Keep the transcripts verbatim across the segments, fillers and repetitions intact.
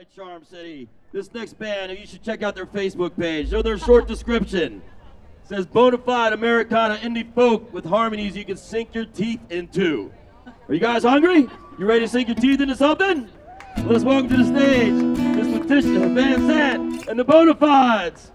right, Charm City. This next band, you should check out their Facebook page. Know their short description. It says, bona fide Americana indie folk with harmonies you can sink your teeth into. Are you guys hungry? You ready to sink your teeth into something? Let's welcome to the stage Miss Letitia Van Zandt and the Bona Fides.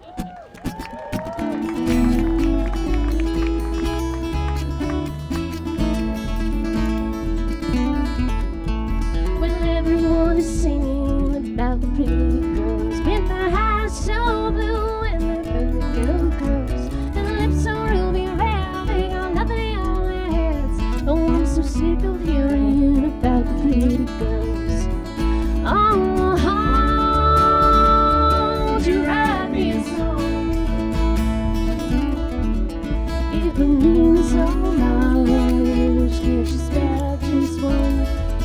Everyone is singing about the pretty girls with their eyes so blue and their perfect little curves. Their lips so ruby red, they got nothing on their heads. Oh, I'm so sick of hearing about the pretty girls. Oh, hold you write me a song. If it means so much, can't you spare just one?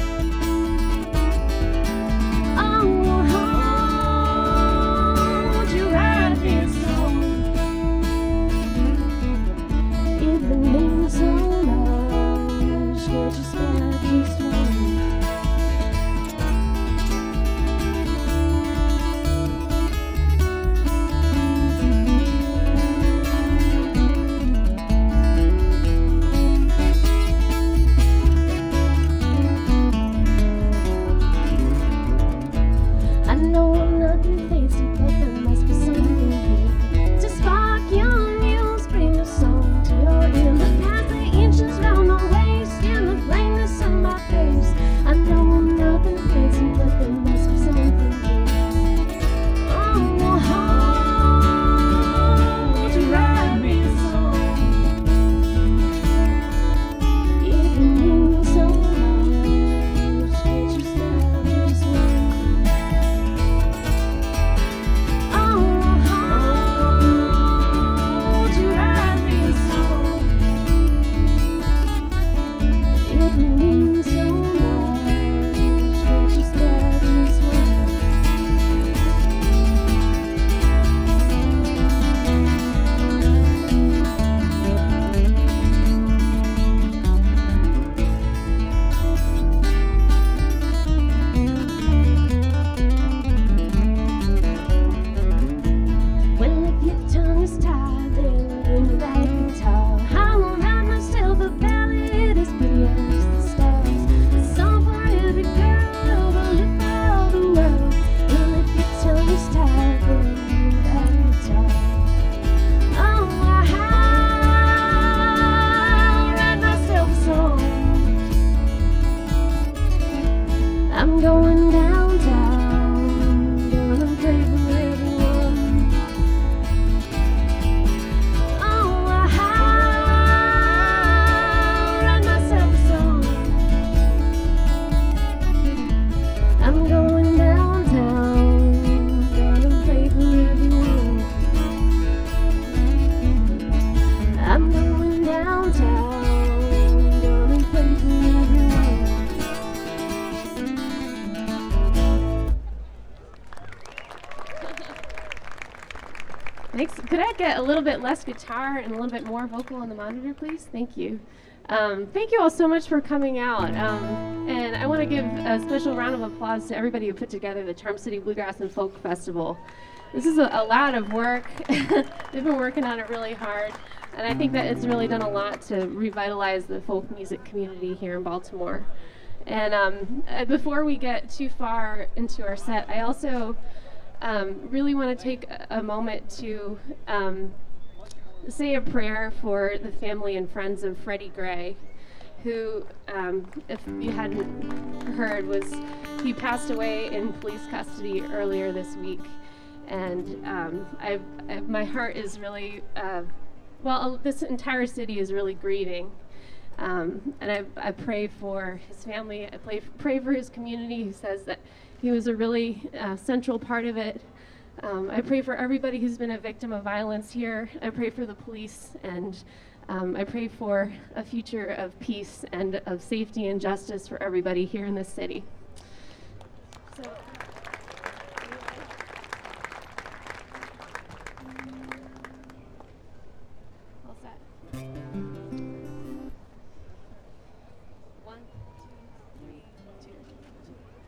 Thanks. Could I get a little bit less guitar and a little bit more vocal on the monitor, please? Thank you. Um, thank you all so much for coming out. Um, and I want to give a special round of applause to everybody who put together the Charm City Bluegrass and Folk Festival. This is a, a lot of work. They've been working on it really hard. And I think that it's really done a lot to revitalize the folk music community here in Baltimore. And um, uh, before we get too far into our set, I also um, really want to take a, a moment to um, say a prayer for the family and friends of Freddie Gray, who, um, if you hadn't heard, was he passed away in police custody earlier this week. And um, I've, I've, my heart is really, uh, well, this entire city is really grieving. Um, and I, I pray for his family. I pray, pray for his community, who says that he was a really uh, central part of it. Um, I pray for everybody who's been a victim of violence here. I pray for the police, and um, I pray for a future of peace and of safety and justice for everybody here in this city.